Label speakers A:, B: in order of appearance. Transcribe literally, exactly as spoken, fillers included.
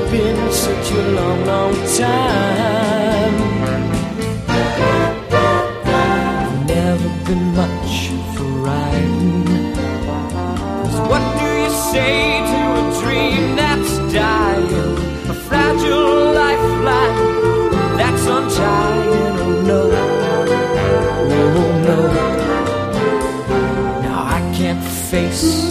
A: been such a long, long time. Never been much for riding. 'Cause what do you say to a dream that's dying? A fragile lifeline that's untying. Oh no, oh no. Now I can't face